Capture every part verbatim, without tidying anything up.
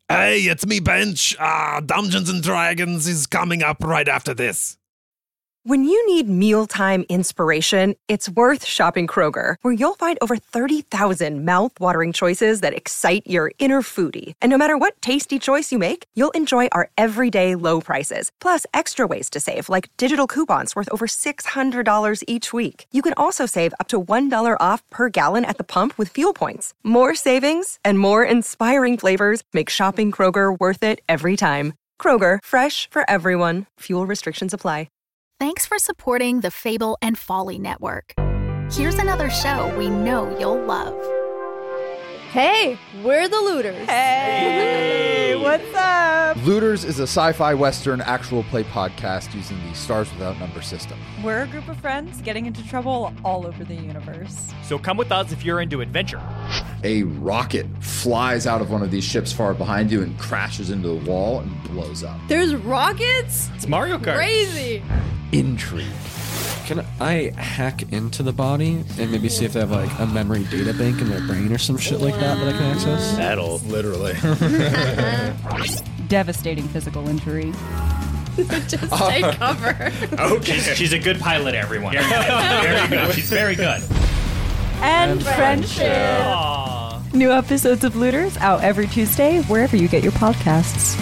Hey, it's me, Bench. Ah, Dungeons and Dragons is coming up right after this. When you need mealtime inspiration, it's worth shopping Kroger, where you'll find over thirty thousand mouth-watering choices that excite your inner foodie. And no matter what tasty choice you make, you'll enjoy our everyday low prices, plus extra ways to save, like digital coupons worth over six hundred dollars each week. You can also save up to one dollar off per gallon at the pump with fuel points. More savings and more inspiring flavors make shopping Kroger worth it every time. Kroger, fresh for everyone. Fuel restrictions apply. Thanks for supporting the Fable and Folly Network. Here's another show we know you'll love. Hey, we're the Looters. Hey, what's up? Looters is a sci-fi western actual play podcast using the Stars Without Number system. We're a group of friends getting into trouble all over the universe. So come with us if you're into adventure. A rocket flies out of one of these ships far behind you and crashes into the wall and blows up. There's rockets? It's Mario Kart. Crazy. Intrigue. Can I hack into the body and maybe see if they have like a memory data bank in their brain or some shit like that that I can access? That'll literally. Devastating physical injury. Just take cover. Okay. She's, she's a good pilot, everyone. Very good. Very good. She's very good. And, And friendship. Aww. New episodes of Looters out every Tuesday, wherever you get your podcasts.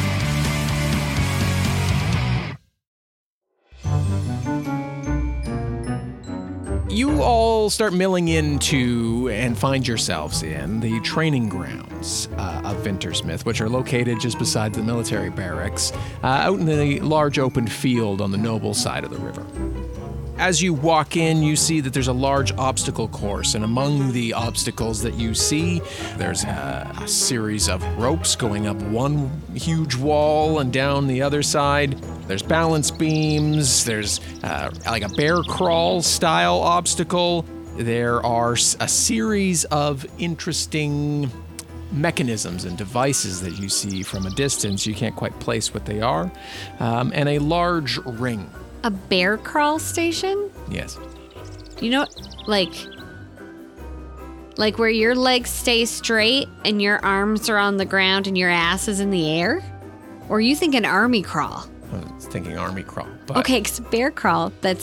You all start milling into and find yourselves in the training grounds uh, of Vintersmith, which are located just beside the military barracks, uh, out in the large open field on the noble side of the river. As you walk in, you see that there's a large obstacle course, and among the obstacles that you see, there's a, a series of ropes going up one huge wall and down the other side. There's balance beams, there's uh, like a bear crawl style obstacle. There are a series of interesting mechanisms and devices that you see from a distance. You can't quite place what they are. Um, and a large ring. A bear crawl station? Yes. You know, like, like where your legs stay straight and your arms are on the ground and your ass is in the air? Or are you thinking army crawl? I was thinking army crawl. But Okay, because bear crawl, that's...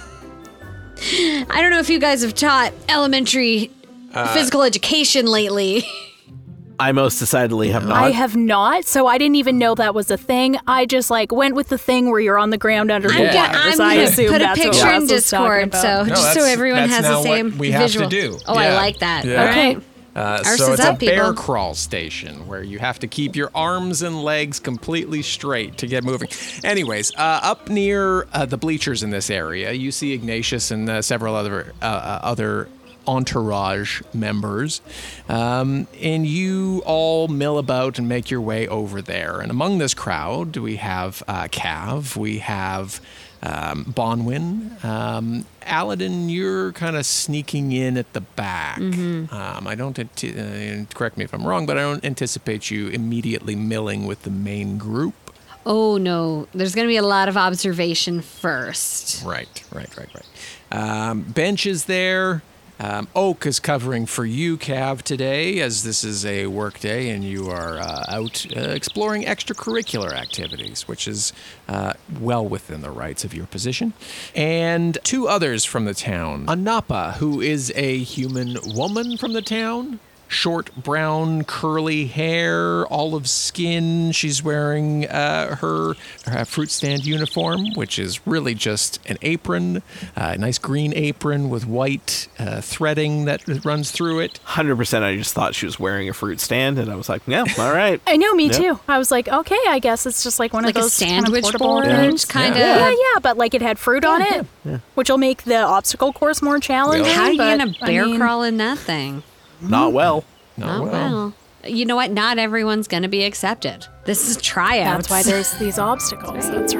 I don't know if you guys have taught elementary uh, physical education lately. I most decidedly have not. I have not, so I didn't even know that was a thing. I just like went with the thing where you're on the ground under the I'm, water. go- I'm so I going assume to put a that's what picture Ross in was talking Discord, about. so No, just so that's- everyone that's has now the same what we have to visual. do. Oh, I Yeah. like that. Yeah. All right. Uh, Ours so is it's up, a bear people. crawl station where you have to keep your arms and legs completely straight to get moving. Anyways, uh, up near uh, the bleachers in this area, you see Ignatius and uh, several other uh, uh, other entourage members, um, and you all mill about and make your way over there. And among this crowd, we have uh, Cav, we have um, Bonwin. Um, Aladdin, you're kind of sneaking in at the back. Mm-hmm. Um, I don't, ant- uh, correct me if I'm wrong, but I don't anticipate you immediately milling with the main group. Oh, no. There's going to be a lot of observation first. Right, right, right, right. Um, Bench is there. Um, Oak is covering for you, Cav, today, as this is a work day and you are uh, out uh, exploring extracurricular activities, which is uh, well within the rights of your position. And two others from the town. Anapa, who is a human woman from the town. Short, brown, curly hair, olive skin. She's wearing uh, her, her fruit stand uniform, which is really just an apron, uh, a nice green apron with white uh, threading that runs through it. one hundred percent I just thought she was wearing a fruit stand, and I was like, yeah, all right. I know, me Yep. too. I was like, okay, I guess it's just like one Like a of those sandwich kind of portable board, things. kind Yeah. of. yeah, yeah, but like it had fruit on it, which will make the obstacle course more challenging. How are you but, going to I bear mean, crawl in that thing? Not well. Not Not well. well. You know what? Not everyone's going to be accepted. This is tryouts. That's why there's these obstacles. That's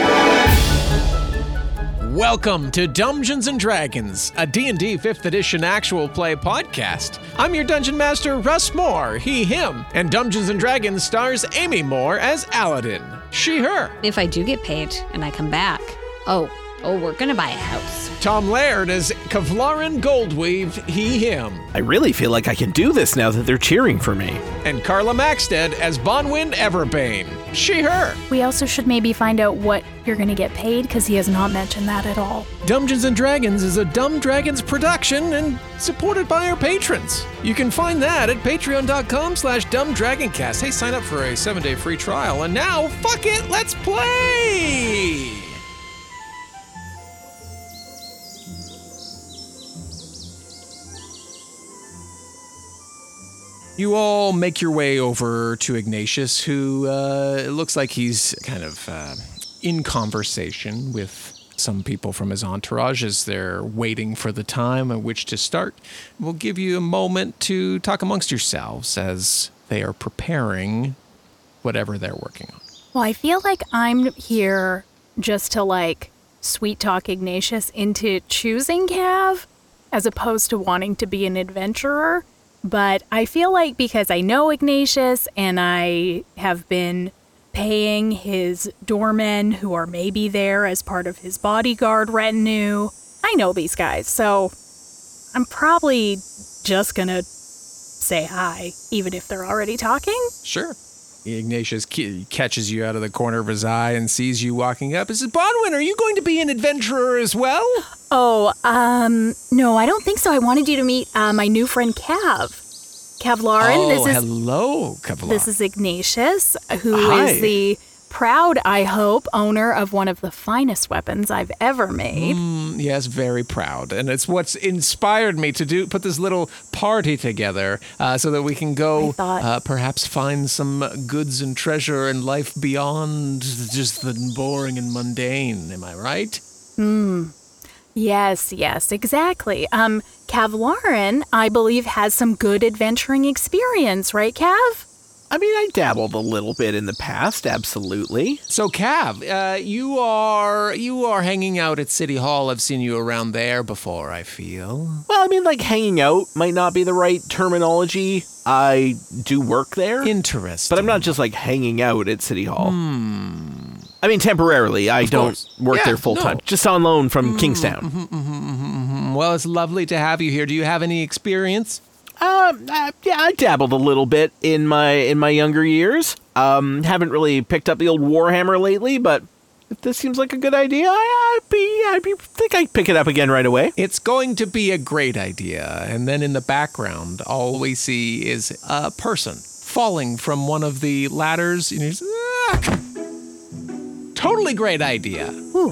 right. Welcome to Dungeons and Dragons, a D and D fifth edition actual play podcast. I'm your Dungeon Master, Russ Moore, he, him, and Dungeons and Dragons stars Amy Moore as Aladdin, she, her. If I do get paid and I come back, oh, Oh, we're gonna buy a house. Tom Laird as Kevlarin Goldweave, he, him. I really feel like I can do this now that they're cheering for me. And Carla Maxted as Bonwyn Everbane, she, her. We also should maybe find out what you're going to get paid, because he has not mentioned that at all. Dungeons and Dragons is a Dumb Dragons production and supported by our patrons. You can find that at patreon.com slash dumbdragoncast. Hey, sign up for a seven-day free trial. And now, fuck it, let's play! You all make your way over to Ignatius, who uh, it looks like he's kind of uh, in conversation with some people from his entourage as they're waiting for the time at which to start. We'll give you a moment to talk amongst yourselves as they are preparing whatever they're working on. Well, I feel like I'm here just to, like, sweet talk Ignatius into choosing Cav, as opposed to wanting to be an adventurer. But I feel like because I know Ignatius and I have been paying his doormen who are maybe there as part of his bodyguard retinue, I know these guys. So I'm probably just going to say hi, even if they're already talking. Sure. Ignatius c- catches you out of the corner of his eye and sees you walking up. He says, Bonwyn, are you going to be an adventurer as well? Oh, um, no, I don't think so. I wanted you to meet uh, my new friend Cav. Kevlarin. Oh, this is, hello, Kevlarin. This is Ignatius, who Hi. is the proud, I hope, owner of one of the finest weapons I've ever made. Mm, yes, very proud. And it's what's inspired me to do put this little party together uh, so that we can go thought- uh, perhaps find some goods and treasure and life beyond just the boring and mundane. Am I right? Hmm. Yes, yes, exactly. Um, Kevlarin, I believe, has some good adventuring experience, right, Cav? I mean, I dabbled a little bit in the past, absolutely. So, Cav, uh, you are you are hanging out at City Hall. I've seen you around there before, I feel. Well, I mean, like, hanging out might not be the right terminology. I do work there. Interesting. But I'm not just, like, hanging out at City Hall. Hmm. I mean, temporarily. I Of don't course. work Yeah, there full time. no. Just on loan from Kingstown. Mm-hmm, mm-hmm, mm-hmm. Well, it's lovely to have you here. Do you have any experience? Um, uh, yeah, I dabbled a little bit in my in my younger years. Um, haven't really picked up the old Warhammer lately, but if this seems like a good idea, I, I'd be, I'd be, think I'd pick it up again right away. It's going to be a great idea. And then in the background, all we see is a person falling from one of the ladders. And he's, ah! Totally great idea. Uh,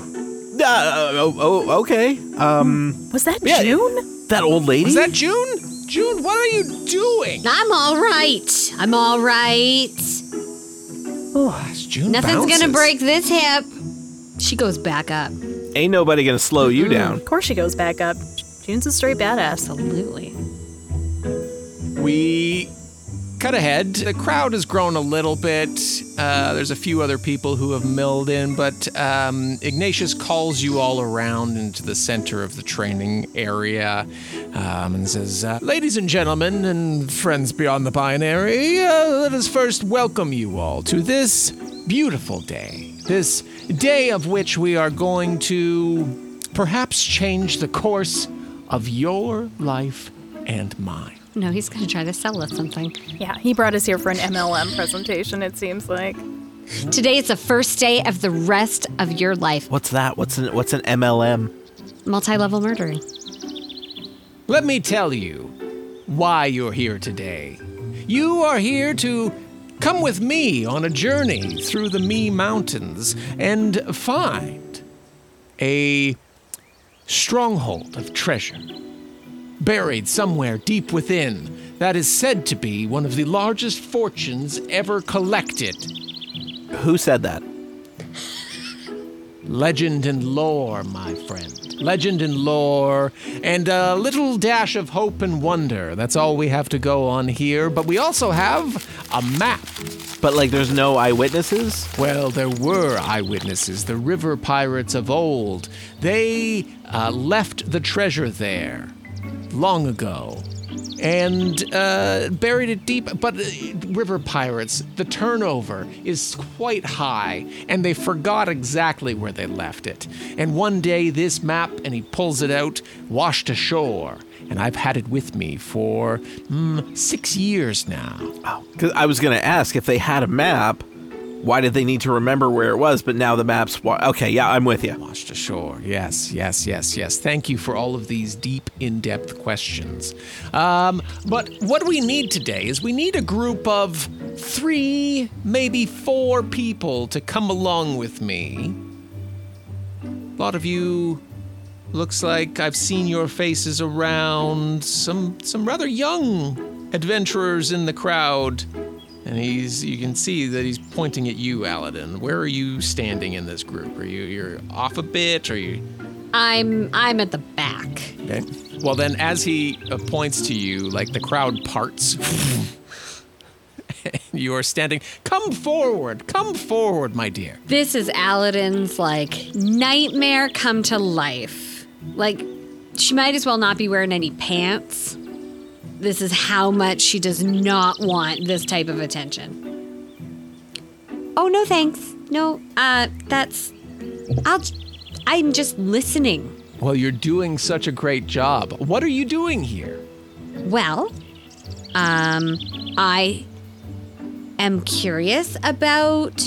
oh, oh, okay. Um, Was that yeah, June? That old lady? Was that June? June, what are you doing? I'm all right. I'm all right. Oh, it's June Nothing's bounces. gonna break this hip. She goes back up. Ain't nobody gonna slow you down. Of course she goes back up. June's a straight badass. Absolutely. We cut ahead. The crowd has grown a little bit. Uh, there's a few other people who have milled in, but um, Ignatius calls you all around into the center of the training area um, and says, uh, ladies and gentlemen and friends beyond the binary, uh, let us first welcome you all to this beautiful day. This day of which we are going to perhaps change the course of your life and mine. No, he's gonna try to sell us something. Yeah, he brought us here for an M L M presentation, it seems like. Today is the first day of the rest of your life. What's that? What's an what's an M L M? Multi-level murdering. Let me tell you why you're here today. You are here to come with me on a journey through the Me Mountains and find a stronghold of treasure buried somewhere deep within that is said to be one of the largest fortunes ever collected. Who said that? Legend and lore, my friend. Legend and lore, and a little dash of hope and wonder. That's all we have to go on here. But we also have a map. But, like, there's no eyewitnesses? Well, there were eyewitnesses, the river pirates of old. They uh, left the treasure there long ago. and uh, buried it deep. But uh, river pirates, the turnover is quite high, and they forgot exactly where they left it. And one day, this map, and he pulls it out, washed ashore. And I've had it with me for mm, six years now. Oh, because I was going to ask if they had a map, why did they need to remember where it was? But now the map's... Wa- okay, yeah, I'm with you. Washed ashore. Yes, yes, yes, yes. Thank you for all of these deep, in-depth questions. Um, but what we need today is we need a group of three, maybe four people to come along with me. A lot of you... Looks like I've seen your faces around. Some some rather young adventurers in the crowd. And he's you can see that he's pointing at you, Aladdin. Where are you standing in this group? Are you you're off a bit? Or are you I'm I'm at the back. Okay. Well then as he uh, points to you, like the crowd parts. You are standing. Come forward. Come forward, my dear. This is Aladdin's like nightmare come to life. Like, she might as well not be wearing any pants. This is how much she does not want this type of attention. Oh, no thanks. No, uh, that's... I'll... I'm just listening. Well, you're doing such a great job. What are you doing here? Well, um, I am curious about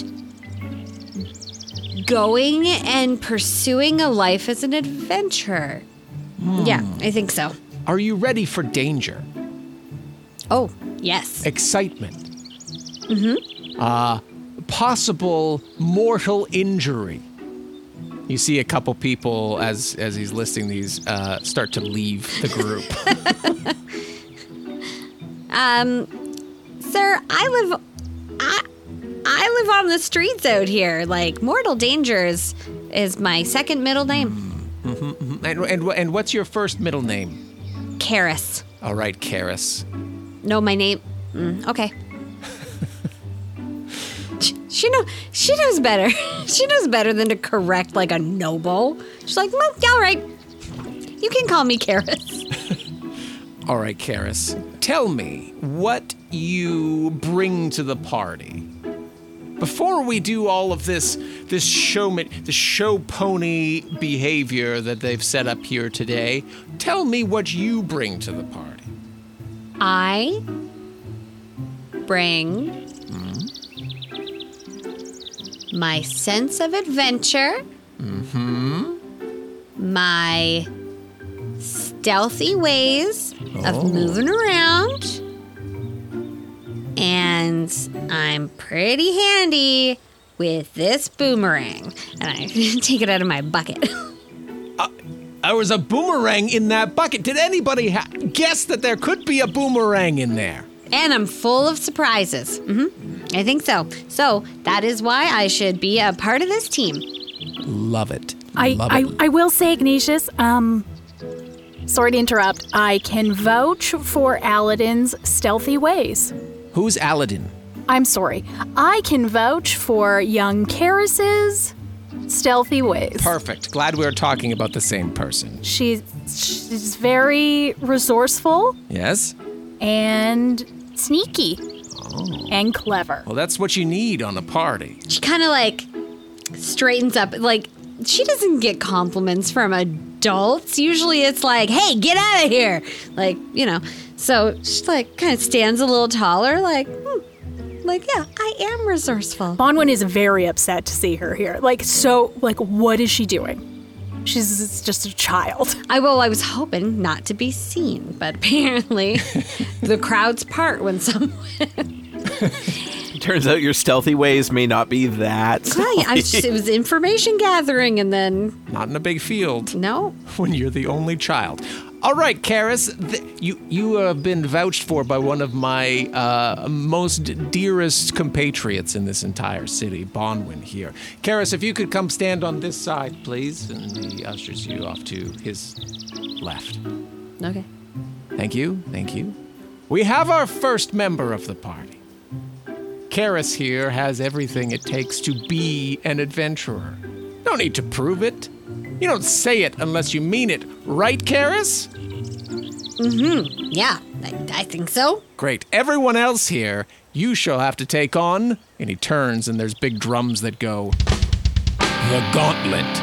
going and pursuing a life as an adventurer. Hmm. Yeah, I think so. Are you ready for danger? Oh, yes. Excitement. Mm-hmm. Uh, possible mortal injury. You see a couple people, as as he's listing these, uh, start to leave the group. um, sir, I live... I, I live on the streets out here. Like, Mortal Dangers is my second middle name. Mm-hmm, mm-hmm. And, and, and what's your first middle name? Karis. All right, Karis. No, my name... Mm, okay. she, she, know, she knows better. She knows better than to correct, like, a noble. She's like, well, all right. You can call me Karis. All right, Karis. Tell me what you bring to the party. Before we do all of this, this show, the show pony behavior that they've set up here today, tell me what you bring to the party. I bring mm-hmm. my sense of adventure, mm-hmm. my stealthy ways oh. of moving around, and I'm pretty handy with this boomerang. And I take it out of my bucket. uh, there was a boomerang in that bucket. Did anybody ha- guess that there could be a boomerang in there? And I'm full of surprises. Mm-hmm. I think so. So that is why I should be a part of this team. Love it. I, Love I, it. I will say, Ignatius, um, sorry to interrupt. I can vouch for Aladdin's stealthy ways. Who's Aladdin? I'm sorry. I can vouch for young Karis's stealthy ways. Perfect. Glad we're talking about the same person. She's she's very resourceful. Yes? And sneaky. Oh. And clever. Well, that's what you need on a party. She kind of like straightens up. Like, she doesn't get compliments from adults. Usually it's like, hey, get out of here. Like, you know. So she like kind of stands a little taller, like, hmm. Like, yeah, I am resourceful. Bonwin is very upset to see her here. Like, so, like, what is she doing? She's just a child. I well, I was hoping not to be seen, but apparently the crowds part when someone... Turns out your stealthy ways may not be that stealthy. Well, yeah, I just, it was information gathering and then... Not in a big field. No. When you're the only child. All right, Karis, th- you you have been vouched for by one of my uh, most dearest compatriots in this entire city, Bonwin here. Karis, if you could come stand on this side, please, and he ushers you off to his left. Okay. Thank you, thank you. We have our first member of the party. Karis here has everything it takes to be an adventurer. No need to prove it. You don't say it unless you mean it, right, Karis? Mm-hmm. Yeah, I, I think so. Great. Everyone else here, you shall have to take on, and he turns and there's big drums that go, the gauntlet.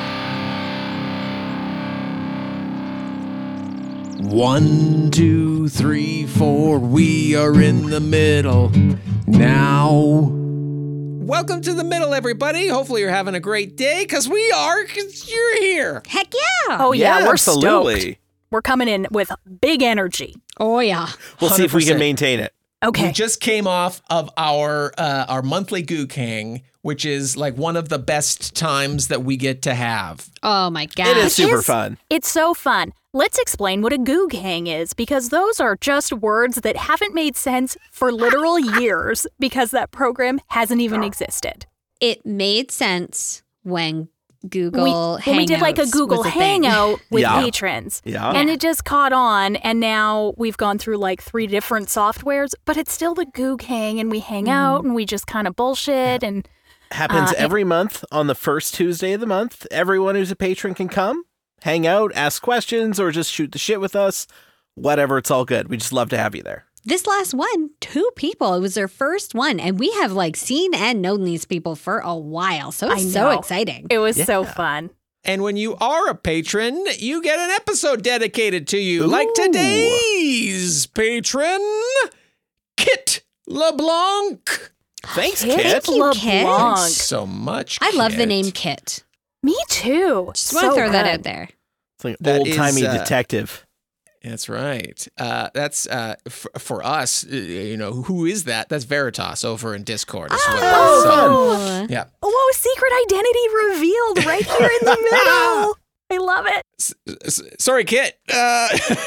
One, two, three, four, we are in the middle now. Welcome to the middle, everybody. Hopefully you're having a great day, because we are, because you're here. Heck yeah. Oh, yeah, Yeah, we're absolutely. stoked. We're coming in with big energy. Oh, yeah. We'll see if we can one hundred percent. maintain it. Okay. We just came off of our uh, our monthly Gook Hang, which is like one of the best times that we get to have. Oh, my God. It is super It's- fun. It's so fun. Let's explain what a goog hang is, because those are just words that haven't made sense for literal years because that program hasn't even existed. It made sense when Google we, when we did like a Hangouts Google was a thing. Hangout with Yeah. patrons. Yeah. And it just caught on, and now we've gone through like three different softwares, but it's still the goog hang, and we hang out and we just kind of bullshit and Happens Uh, every month on the first Tuesday of the month. Everyone who's a patron can come, hang out, ask questions, or just shoot the shit with us. Whatever, it's all good. We just love to have you there. This last one, two people. It was their first one. And we have like seen and known these people for a while. So I it's so know. exciting. it was so Yeah. fun. And when you are a patron, you get an episode dedicated to you, Ooh. like today's patron, Kit LeBlanc. Thanks, Kit Kit. you, LeBlanc. Kit. Thanks so much. I love the Kit. name Kit. Me too. Just want to So throw that good. out there. It's like That old timey is, uh, detective. That's right. Uh, that's uh, f- for us. uh, You know, who is that? That's Veritas over in Discord as well. Oh, So, Oh. yeah. Whoa, secret identity revealed right here in the middle. I love it. S- s- sorry, Kit. Uh,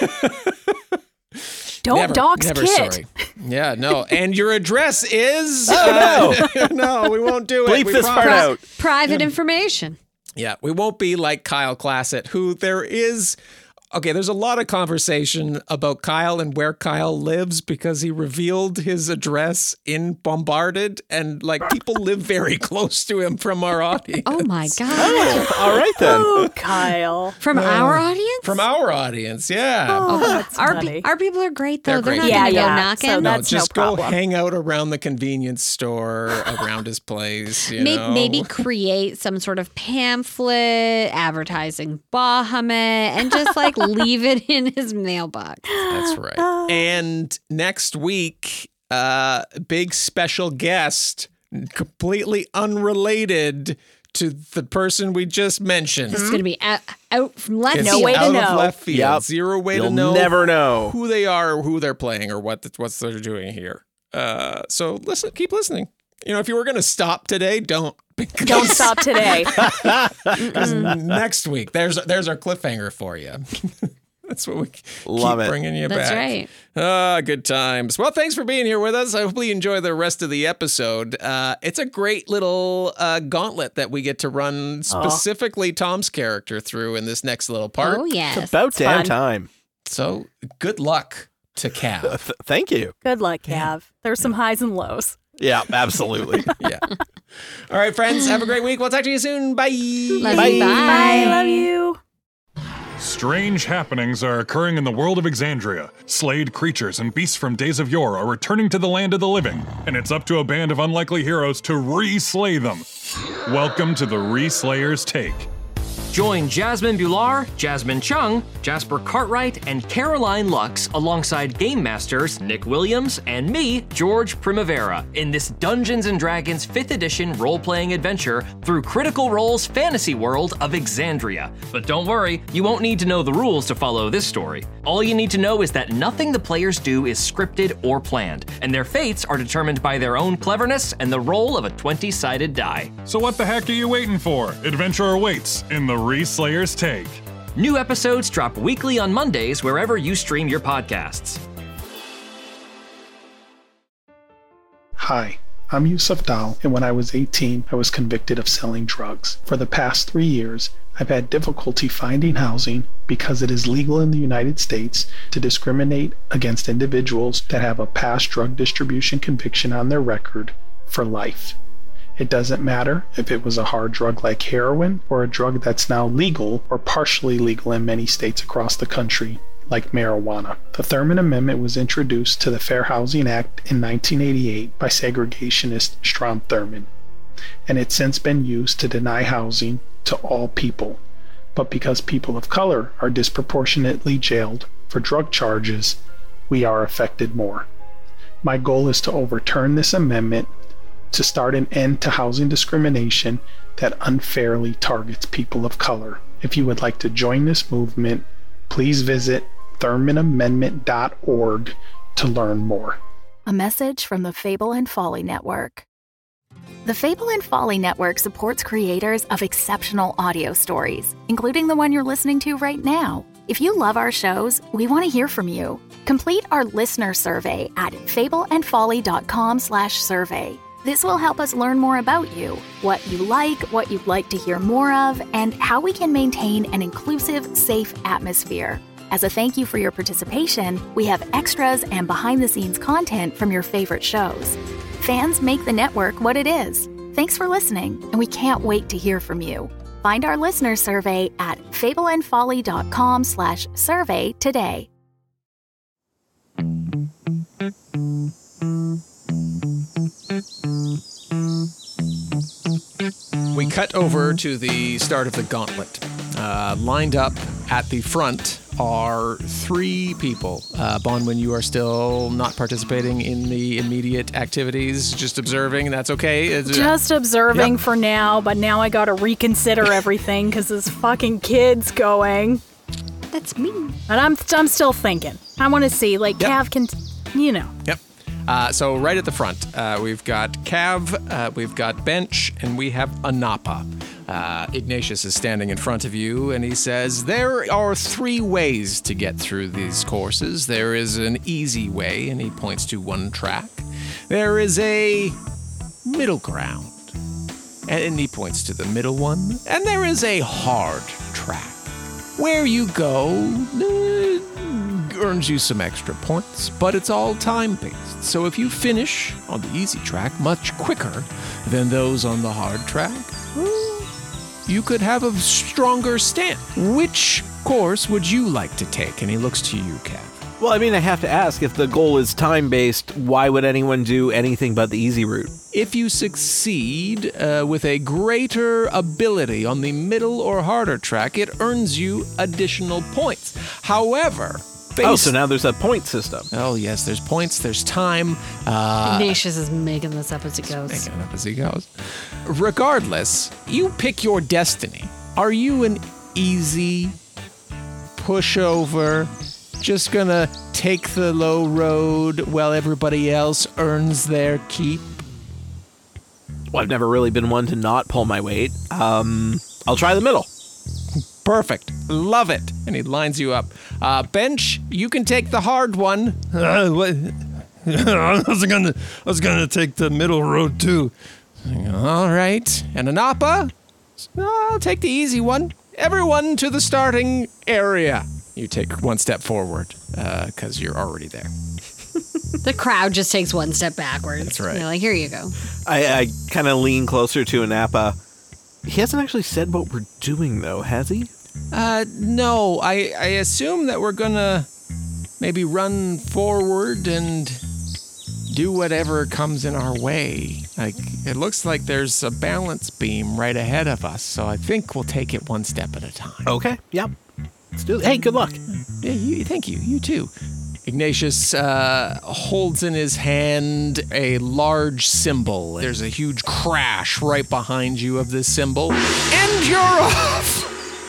Don't never, dox never Kit. sorry. Yeah, no. And your address is. Oh, uh, no, we won't do it. Bleep we this part promise. out. Private information. Yeah, we won't be like Kyle Classett, who there is. Okay, there's a lot of conversation about Kyle and where Kyle lives because he revealed his address in Bombarded, and like people live very close to him from our audience. Oh, my God. Oh, all right then. Oh, Kyle. From our audience? From our audience, yeah. Oh, that's our, funny. our people are great, though. They're They're, great. not Yeah, going to yeah. go knocking. So no, that's no just go problem. hang out around the convenience store around his place. You Maybe, know? maybe create some sort of pamphlet advertising Bahamut and just like leave it in his mailbox. That's right. And next week, uh, big special guest, completely unrelated to the person we just mentioned. This is going to be out, out from left It's No field. way to out know. of left field. Yep. Zero way You'll to know. never know. who they are, or who they're playing, or what what they're doing here. Uh, so listen, keep listening. You know, if you were going to stop today, don't. Because, Don't stop today. because next week, there's there's our cliffhanger for you. That's what we Love keep it. bringing you That's back. right. Ah, good times. Well, thanks for being here with us. I hope you enjoy the rest of the episode. Uh, it's a great little uh, gauntlet that we get to run specifically Tom's character through in this next little part. Oh, yes. It's about damn fun. time. So good luck to Cav. Th- thank you. Good luck, Cav. There's some highs and lows. Yeah, absolutely. Yeah. All right, friends. Have a great week. We'll talk to you soon. Bye. Love Bye. you. Bye. I love you. Strange happenings are occurring in the world of Exandria. Slayed creatures and beasts from days of yore are returning to the land of the living, and it's up to a band of unlikely heroes to re-slay them. Welcome to the Re-Slayer's Take. Join Jasmine Bular, Jasmine Chung, Jasper Cartwright, and Caroline Lux alongside Game Masters Nick Williams and me, George Primavera, in this Dungeons and Dragons fifth edition role-playing adventure through Critical Role's fantasy world of Exandria. But don't worry, you won't need to know the rules to follow this story. All you need to know is that nothing the players do is scripted or planned, and their fates are determined by their own cleverness and the roll of a twenty-sided die. So what the heck are you waiting for? Adventure awaits in the Re-Slayer's Take. New episodes drop weekly on Mondays wherever you stream your podcasts. Hi, I'm Yusuf Dal, and when I was eighteen, I was convicted of selling drugs. For the past three years, I've had difficulty finding housing because it is legal in the United States to discriminate against individuals that have a past drug distribution conviction on their record for life. It doesn't matter if it was a hard drug like heroin or a drug that's now legal or partially legal in many states across the country. like marijuana. The Thurman Amendment was introduced to the Fair Housing Act in nineteen eighty-eight by segregationist Strom Thurmond, and it's since been used to deny housing to all people. But because people of color are disproportionately jailed for drug charges, we are affected more. My goal is to overturn this amendment to start an end to housing discrimination that unfairly targets people of color. If you would like to join this movement, please visit thurman amendment dot org to learn more. A message from the Fable and Folly Network. The Fable and Folly Network supports creators of exceptional audio stories, including the one you're listening to right now. If you love our shows, we want to hear from you. Complete our listener survey at fableandfolly.com slash survey. This will help us learn more about you, what you like, what you'd like to hear more of, and how we can maintain an inclusive, safe atmosphere. As a thank you for your participation, we have extras and behind-the-scenes content from your favorite shows. Fans make the network what it is. Thanks for listening, and we can't wait to hear from you. Find our listener survey at fableandfolly.com slash survey today. We cut over to the start of the gauntlet. Uh, lined up at the front are three people. Uh, Bonwin, you are still not participating in the immediate activities, just observing. That's okay. It's, Just observing Yep. for now, but now I gotta reconsider everything because this fucking kid's going. That's me. And I'm I'm still thinking. I want to see, like, Cav can, you know. Yep. Uh, so right at the front, uh, we've got Cav, uh, we've got Bench, and we have Anapa. Uh, Ignatius is standing in front of you, and he says, there are three ways to get through these courses. There is an easy way, and he points to one track. There is a middle ground, and he points to the middle one. And there is a hard track. Where you go uh, earns you some extra points, but it's all time-based. So if you finish on the easy track much quicker than those on the hard track, well, you could have a stronger stand. Which course would you like to take? And he looks to you, Cav. Well, I mean, I have to ask, if the goal is time-based, why would anyone do anything but the easy route? If you succeed uh, with a greater ability on the middle or harder track, it earns you additional points. However, based... Oh, so now there's a point system. Oh, yes, there's points, there's time. Uh, Ignatius is making this up as he goes. Making it up as he goes. Regardless, you pick your destiny. Are you an easy pushover, just gonna take the low road while everybody else earns their keep? Well, I've never really been one to not pull my weight. Um, I'll try the middle. Perfect. Love it. And he lines you up. Uh, Bench, you can take the hard one. Uh, what? I was gonna, I was gonna take the middle road too. All right. And Anapa, I'll take the easy one. Everyone to the starting area. You take one step forward, because uh, you're already there. The crowd just takes one step backwards. That's right. You're like, here you go. I, I kind of lean closer to Anapa. He hasn't actually said what we're doing, though, has he? Uh, no. I, I assume that we're gonna maybe run forward and do whatever comes in our way. Like, it looks like there's a balance beam right ahead of us, so I think we'll take it one step at a time. Okay, yep. Let's do it. Hey, good luck. Yeah, you, thank you. You too. Ignatius uh, holds in his hand a large symbol. There's a huge crash right behind you of this symbol, and you're off!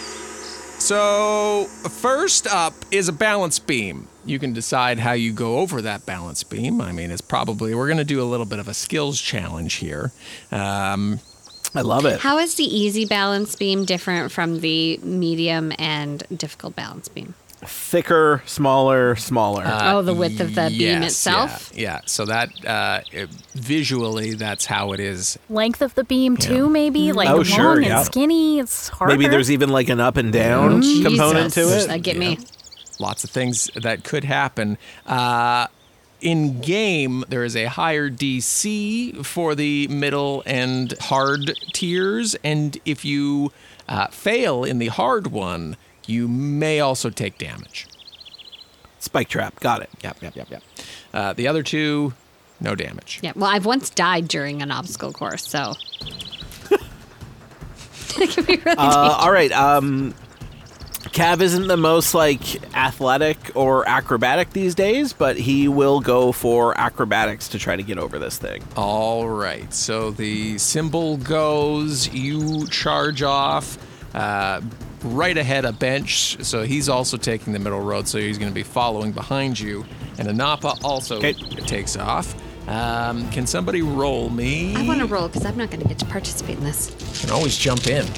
So, first up is a balance beam. You can decide how you go over that balance beam. I mean, it's probably, we're going to do a little bit of a skills challenge here. Um, I love it. How is the easy balance beam different from the medium and difficult balance beam? Thicker, smaller, smaller. Uh, oh, the width of the beam yes, itself? Yeah, yeah. So that, uh, it, visually, that's how it is. Length of the beam, too, maybe? Like Oh, long sure, and yeah. skinny? It's harder. Maybe there's even like an up and down Mm, component Jesus. to it. That get me. Lots of things that could happen. Uh, in game, there is a higher D C for the middle and hard tiers, and if you uh, fail in the hard one, you may also take damage. Spike trap. Got it. Yep, yep, yep, yep. Uh, the other two, no damage. Yeah, well, I've once died during an obstacle course, so. It can be really Uh, all right. Um, Cav isn't the most like athletic or acrobatic these days, but he will go for acrobatics to try to get over this thing. All right. So the symbol goes. You charge off uh, right ahead of Bench. So he's also taking the middle road. So he's going to be following behind you. And Anapa also okay. takes off. Um, can somebody roll me? I want to roll because I'm not going to get to participate in this. You can always jump in.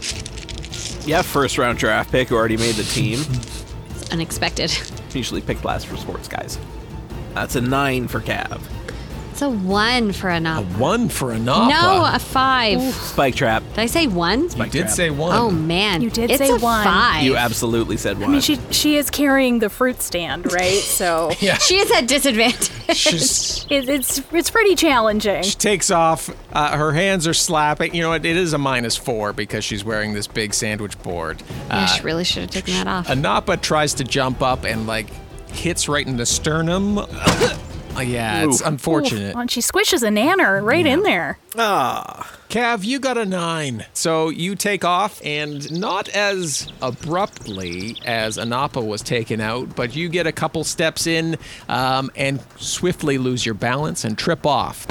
Yeah, first round draft pick who already made the team. It's unexpected. Usually picked last for sports guys. That's a nine for Cav. It's a one for a Napa. A one for a Napa? No, a five. Ooh. Spike trap. Did I say one? Spike you did trap. say one. Oh, man. You did it's say a one. five. You absolutely said one. I mean, she she is carrying the fruit stand, right? So yeah. She is at disadvantage. She's, it, it's it's pretty challenging. she takes off. Uh, her hands are slapping. You know what? It is a minus four because she's wearing this big sandwich board. Yeah, Uh, she really should have taken that off. Anapa tries to jump up and like hits right in the sternum. Uh, yeah, it's Ooh. unfortunate. Ooh, and she squishes a nanner right in there. Ah. Cav, you got a nine. So you take off, and not as abruptly as Anapa was taken out, but you get a couple steps in um, and swiftly lose your balance and trip off.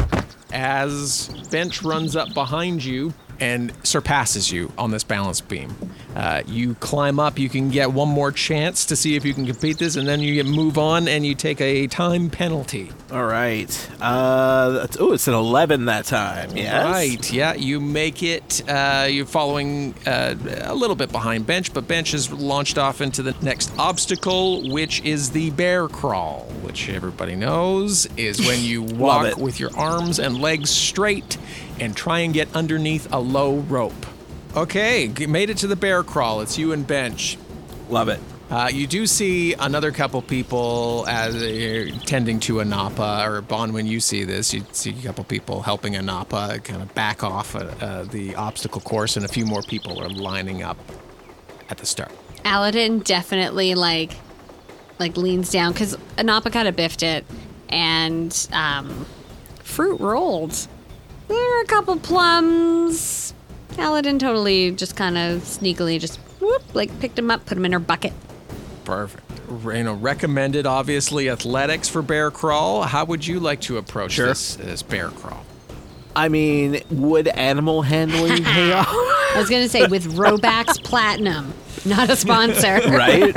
As Bench runs up behind you and surpasses you on this balance beam. Uh, you climb up, you can get one more chance to see if you can complete this, and then you get move on and you take a time penalty. All right. Uh, oh, it's an eleven that time. Yes. Right, yeah, you make it. Uh, you're following uh, a little bit behind Bench, but Bench is launched off into the next obstacle, which is the bear crawl, which everybody knows is when you walk it. with your arms and legs straight and try and get underneath a low rope. Okay, g- made it to the bear crawl. It's you and Bench. Love it. Uh, you do see another couple people as uh, tending to Anapa, or Bon, when you see this, you see a couple people helping Anapa kind of back off uh, uh, the obstacle course, and a few more people are lining up at the start. Aladdin definitely like like leans down because Anapa kind of biffed it, and um, fruit rolled. There were a couple plums. Aladdin totally just kind of sneakily just whoop, like picked them up, put them in her bucket. Perfect. You know, recommended, obviously, athletics for bear crawl. How would you like to approach Sure. this, this bear crawl? I mean, would animal handling pay off? I was going to say with Robax Platinum, not a sponsor. Right?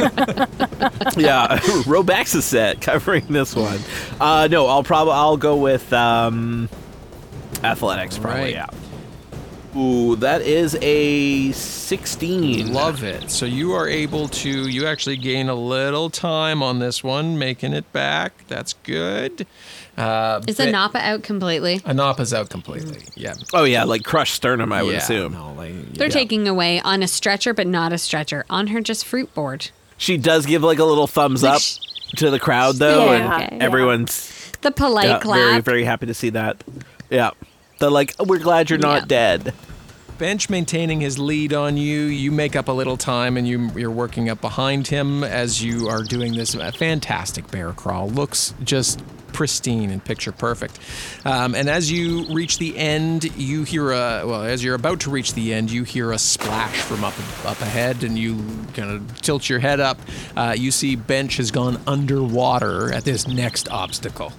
Yeah, Robax's set covering this one. Uh, no, I'll probably I'll go with um, athletics. Probably. Right. Yeah. Ooh, that is a sixteen. Love it. So you are able to, you actually gain a little time on this one, making it back. That's good. Uh, Is but- Anapa out completely? Anapa's out completely. Yeah. Oh yeah, like crushed sternum, I would Yeah, assume. no, like- They're yeah. taking away on a stretcher, but not a stretcher. On her just fruit board. She does give like a little thumbs up to the crowd though, Yeah, and yeah. everyone's The polite yeah, clap. very very happy to see that. Yeah, they're like, we're glad you're not Yeah. dead. Bench maintaining his lead on you. You make up a little time, and you, you're working up behind him as you are doing this uh, fantastic bear crawl. Looks just pristine and picture perfect. Um, and as you reach the end, you hear a, well, as you're about to reach the end, you hear a splash from up up ahead, and you kind of tilt your head up. Uh, you see Bench has gone underwater at this next obstacle.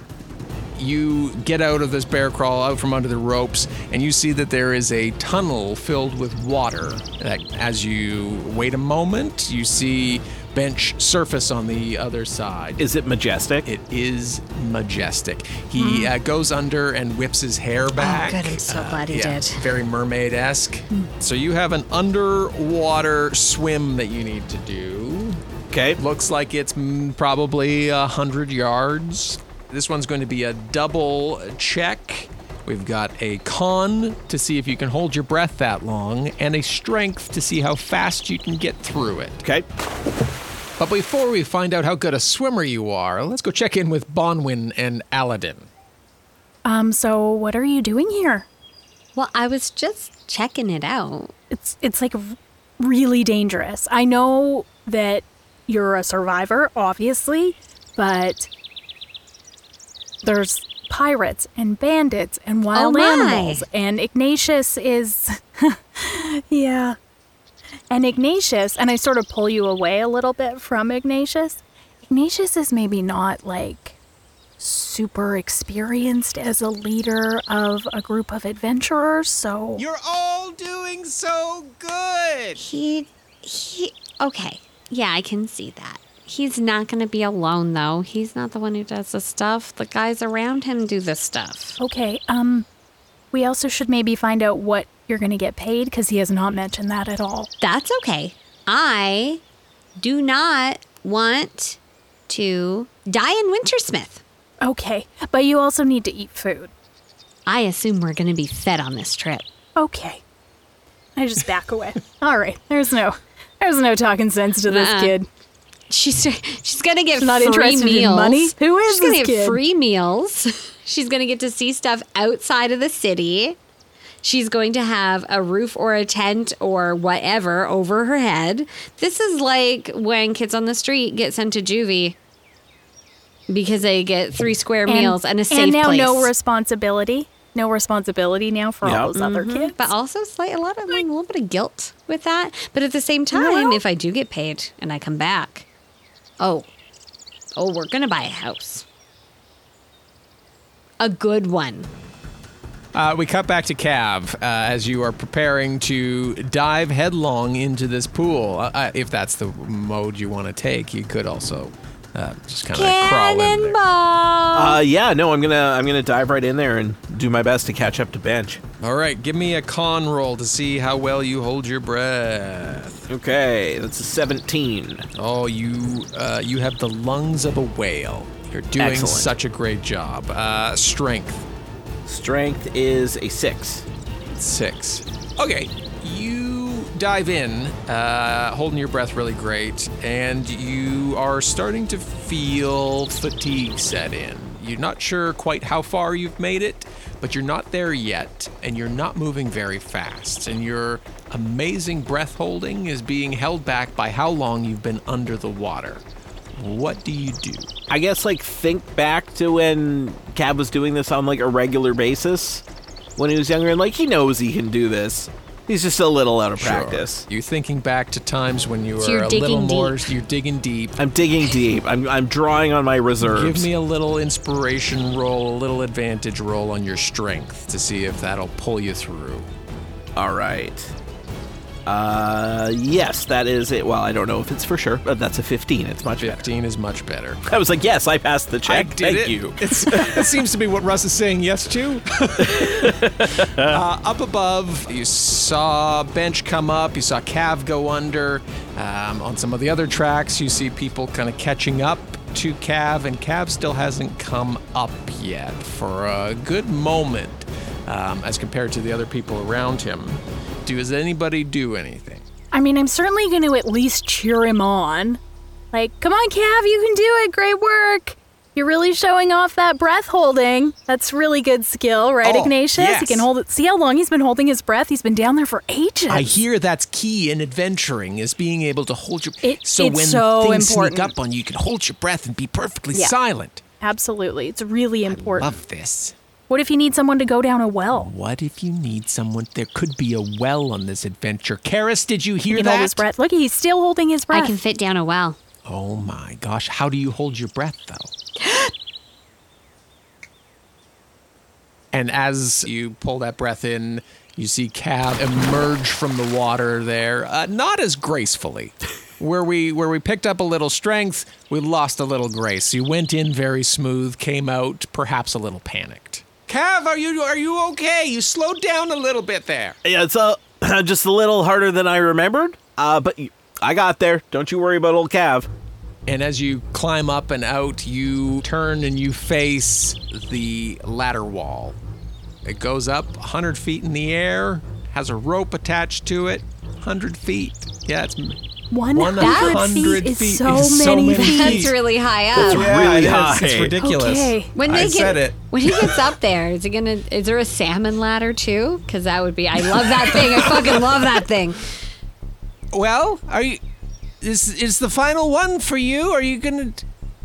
You get out of this bear crawl, out from under the ropes, and you see that there is a tunnel filled with water. That, as you wait a moment, you see Bench surface on the other side. Is it majestic? It is majestic. He uh, goes under and whips his hair back. Oh, good. I'm so glad he yeah, did. Very mermaid-esque. So you have an underwater swim that you need to do. Okay. Looks like it's mm, probably a hundred yards. This one's going to be a double check. We've got a con to see if you can hold your breath that long, and a strength to see how fast you can get through it. Okay. But before we find out how good a swimmer you are, let's go check in with Bonwin and Aladdin. Um, so what are you doing here? Well, I was just checking it out. It's it's like really dangerous. I know that you're a survivor, obviously, but there's pirates and bandits and wild Oh, my. animals, and Ignatius is, yeah. And Ignatius, and I sort of pull you away a little bit from Ignatius. Ignatius is maybe not like super experienced as a leader of a group of adventurers, so You're all doing so good. He, he, okay. Yeah, I can see that. He's not going to be alone, though. He's not the one who does the stuff. The guys around him do the stuff. okay. Um, we also should maybe find out what you're going to get paid, because he has not mentioned that at all. That's okay. I do not want to die in Wintersmith. Okay, but you also need to eat food. I assume we're going to be fed on this trip. Okay. I just back away. All right. There's no, there's no talking sense to this Uh-uh. kid. She's she's gonna get She's not free interested in meals. money? Who is she's gonna this get kid? free meals. She's gonna get to see stuff outside of the city. She's going to have a roof or a tent or whatever over her head. This is like when kids on the street get sent to juvie because they get three square meals and a safe and now place. no responsibility. No responsibility now for all those other Mhm. kids. But also slight, a lot of like, a little bit of guilt with that. But at the same time, if I do get paid and I come back, oh, oh, we're gonna buy a house, a good one. Uh, we cut back to Cav uh, as you are preparing to dive headlong into this pool. Uh, uh, if that's the mode you want to take, you could also uh, just kind of crawl in. Cannonball! Uh, yeah, no, I'm gonna I'm gonna dive right in there and do my best to catch up to Bench. All right, give me a con roll to see how well you hold your breath. Okay, that's a seventeen. Oh, you uh, you have the lungs of a whale. You're doing Excellent. such a great job. Uh, strength. Strength is a six. Six. Okay, you dive in, uh, holding your breath really great, and you are starting to feel fatigue set in. You're not sure quite how far you've made it, but you're not there yet, and you're not moving very fast. And your amazing breath holding is being held back by how long you've been under the water. What do you do? I guess, like, think back to when Cab was doing this on, like, a regular basis when he was younger, and, like, he knows he can do this. He's just a little out of Sure. practice. You're thinking back to times when you were So you're a little digging more. deep. You're digging deep. I'm digging deep. I'm, I'm drawing on my reserves. Give me a little inspiration roll, a little advantage roll on your strength to see if that'll pull you through. All right. Uh, yes, that is it. Well, I don't know if it's for sure, but that's a fifteen. It's much better. fifteen is much better. I was like, yes, I passed the check. I did Thank it. you. It's, that seems to be what Russ is saying yes to. uh, up above, you saw Bench come up. You saw Cav go under. Um, on some of the other tracks, you see people kind of catching up to Cav, and Cav still hasn't come up yet for a good moment um, as compared to the other people around him. Does anybody do anything? I mean, I'm certainly going to at least cheer him on. Like, come on, Cav, you can do it. Great work. You're really showing off that breath holding. That's really good skill, right, Oh, Ignatius? yes. He can hold it. See how long he's been holding his breath? He's been down there for ages. I hear that's key in adventuring, is being able to hold your... It- so it's when so things important. sneak up on you, you can hold your breath and be perfectly Yeah. silent. Absolutely. It's really important. Love this. What if you need someone to go down a well? What if you need someone? There could be a well on this adventure. Karis, did you He hear can that? hold his breath. Look, he's still holding his breath. I can fit down a well. Oh my gosh, how do you hold your breath though? And as you pull that breath in, you see Cav emerge from the water there, uh, not as gracefully. Where we where we picked up a little strength, we lost a little grace. You went in very smooth, came out perhaps a little panicked. Cav, are you are you okay? You slowed down a little bit there. Yeah, it's uh, just a little harder than I remembered. Uh, but y- I got there. Don't you worry about old Cav. And as you climb up and out, you turn and you face the ladder wall. It goes up one hundred feet in the air, has a rope attached to it, one hundred feet. Yeah, it's one hundred feet is feet so is so many many feet. That's really high up. That's Yeah, really it is. high. It's ridiculous. Okay. When I they said get it. when he gets up there, is he gonna? Is there a salmon ladder too? Because that would be. I love that thing. I fucking love that thing. Well, are you? Is is the final one for you? Are you gonna?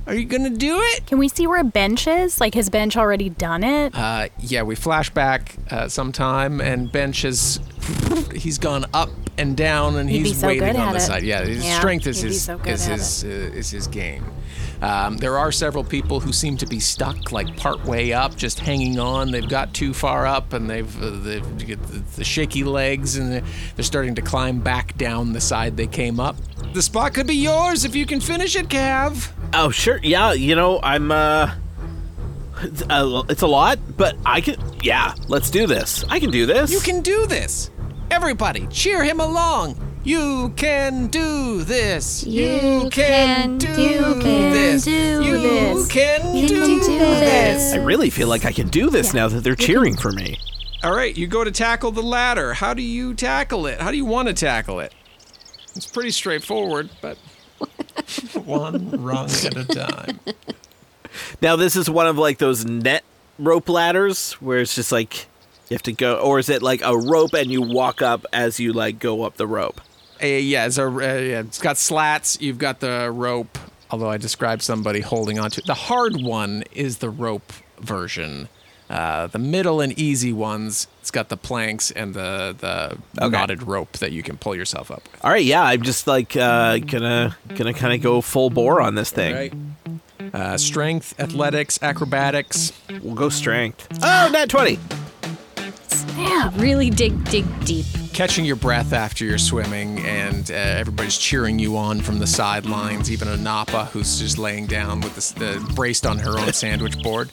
Are you gonna do it? Can we see where Bench is? Like, has Bench already done it? Uh, yeah, we flash back uh, sometime, and Bench has he's gone up and down, and He'd be he's so waiting good on at the it. side. Yeah, his Yeah, strength is he'd be his so good is at his uh, is his game. Um, there are several people who seem to be stuck, like part way up, just hanging on. They've got too far up, and they've uh, they've got the, the shaky legs, and they're, they're starting to climb back down the side they came up. The spot could be yours if you can finish it, Cav. Oh, sure. Yeah, you know, I'm, uh... It's a, it's a lot, but I can... Yeah, let's do this. I can do this. You can do this. Everybody, cheer him along. You can do this. You can do this. do You this. can You do can do this. I really feel like I can do this now that they're cheering for me. All right, you go to tackle the ladder. How do you tackle it? How do you want to tackle it? It's pretty straightforward, but one rung at a time. Now, this is one of, like, those net rope ladders where it's just, like, you have to go... Or is it, like, a rope and you walk up as you, like, go up the rope? Uh, yeah, it's, a, uh, yeah, it's got slats. You've got the rope, although I described somebody holding onto it. The hard one is the rope version. Uh, the middle and easy ones, it's got the planks and the, the Okay. knotted rope that you can pull yourself up with. All right, yeah, I'm just, like, uh, gonna, gonna kind of go full bore on this thing. Right. Uh, strength, athletics, acrobatics. We'll go strength. Oh, nat twenty. Snap. Really dig, dig deep. Catching your breath after you're swimming, and uh, everybody's cheering you on from the sidelines. Even Anapa, who's just laying down with the, the braced on her own sandwich board.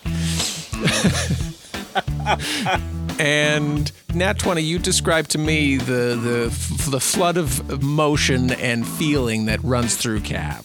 And nat twenty, you described to me the the f- the flood of motion and feeling that runs through Cav.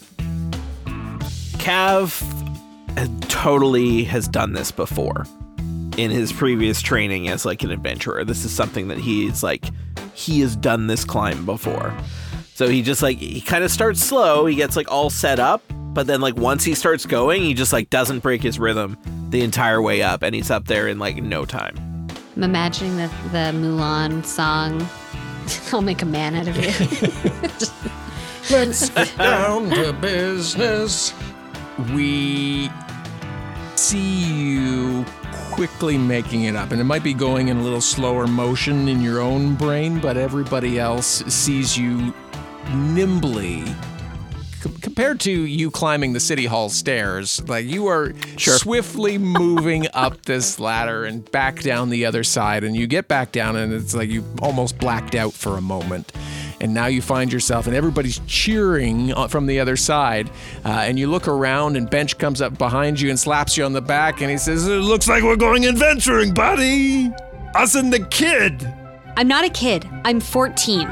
Cav totally has done this before in his previous training as like an adventurer. This is something that he's like, he has done this climb before. So he just like, he kind of starts slow. He gets like all set up, but then like once he starts going, he just like doesn't break his rhythm the entire way up, and he's up there in like no time. I'm imagining the, the Mulan song. I'll make a man out of you. Let's get down to business. We see you quickly making it up, and it might be going in a little slower motion in your own brain, but everybody else sees you nimbly. C- compared to you climbing the city hall stairs, like you are Sure. swiftly moving up this ladder and back down the other side, and you get back down, and it's like you almost blacked out for a moment. And now you find yourself, and everybody's cheering from the other side. Uh, and you look around, and Bench comes up behind you and slaps you on the back, and he says, It looks like we're going adventuring, buddy. Us and the kid. I'm not a kid. I'm fourteen.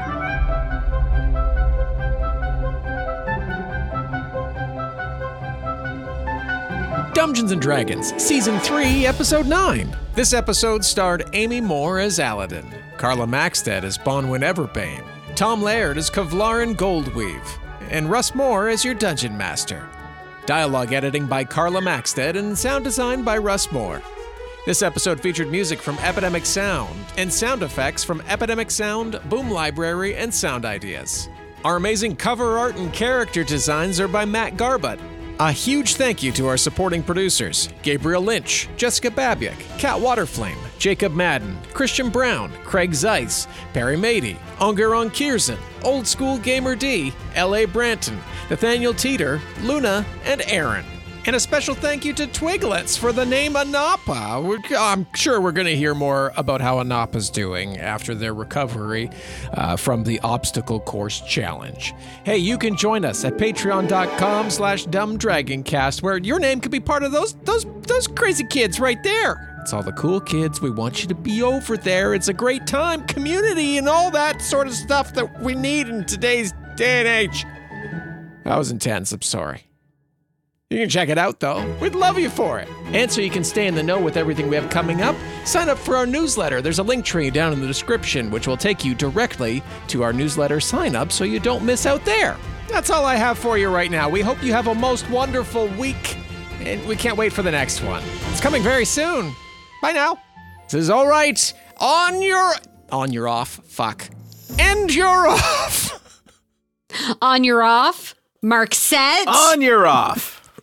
Dungeons and Dragons, Season three, Episode nine. This episode starred Amy Moore as Aladdin, Carla Maxted as Bonwyn Everbane, Tom Laird as Kevlarin Goldweave, and Russ Moore as your Dungeon Master. Dialogue editing by Carla Maxted and sound design by Russ Moore. This episode featured music from Epidemic Sound and sound effects from Epidemic Sound, Boom Library, and Sound Ideas. Our amazing cover art and character designs are by Matt Garbutt. A huge thank you to our supporting producers, Gabriel Lynch, Jessica Babiak, Kat Waterflame, Jacob Madden, Christian Brown, Craig Zeiss, Perry Mady, Ongeron Kiersen, Old School Gamer D, L A Branton, Nathaniel Teeter, Luna, and Aaron. And a special thank you to Twiglets for the name Anapa. We're, I'm sure we're going to hear more about how Anapa's doing after their recovery uh, from the Obstacle Course Challenge. Hey, you can join us at patreon.com slash dumbdragoncast, where your name could be part of those those those crazy kids right there. It's all the cool kids. We want you to be over there. It's a great time, community, and all that sort of stuff that we need in today's day and age. That was intense. I'm sorry. You can check it out, though. We'd love you for it. And so you can stay in the know with everything we have coming up, sign up for our newsletter. There's a link tree down in the description, which will take you directly to our newsletter sign up so you don't miss out there. That's all I have for you right now. We hope you have a most wonderful week, and we can't wait for the next one. It's coming very soon. Bye now. This is all right. On your... On your off. Fuck. And you're off. On your off. Mark set. On your off.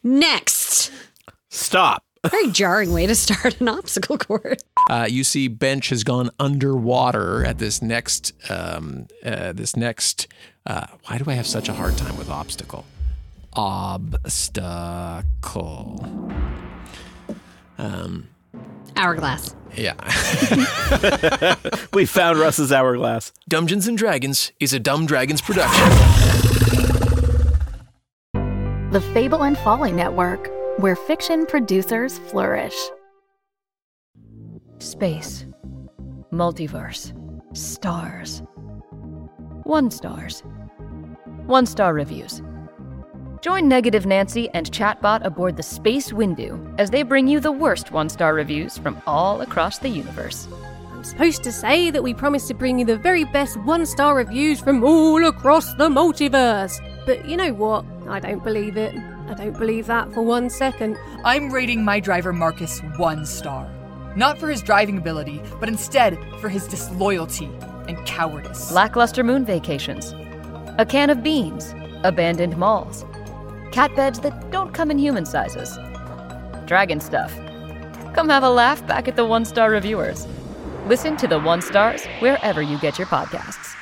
Next. Stop. Very jarring way to start an obstacle course. Uh, you see Bench has gone underwater at this next, um, uh, this next, uh, why do I have such a hard time with obstacle? Obstacle. Um, Hourglass. Yeah. We found Russ's hourglass. Dungeons and Dragons is a Dumb Dragons production. The Fable and Folly Network, where fiction producers flourish. Space. Multiverse. Stars. One stars. One star reviews. Join Negative Nancy and Chatbot aboard the Space Windu as they bring you the worst one-star reviews from all across the universe. I'm supposed to say that we promise to bring you the very best one-star reviews from all across the multiverse. But you know what? I don't believe it. I don't believe that for one second. I'm rating my driver Marcus one star. Not for his driving ability, but instead for his disloyalty and cowardice. Lackluster moon vacations. A can of beans. Abandoned malls. Cat beds that don't come in human sizes. Dragon stuff. Come have a laugh back at the one-star reviewers. Listen to the one stars wherever you get your podcasts.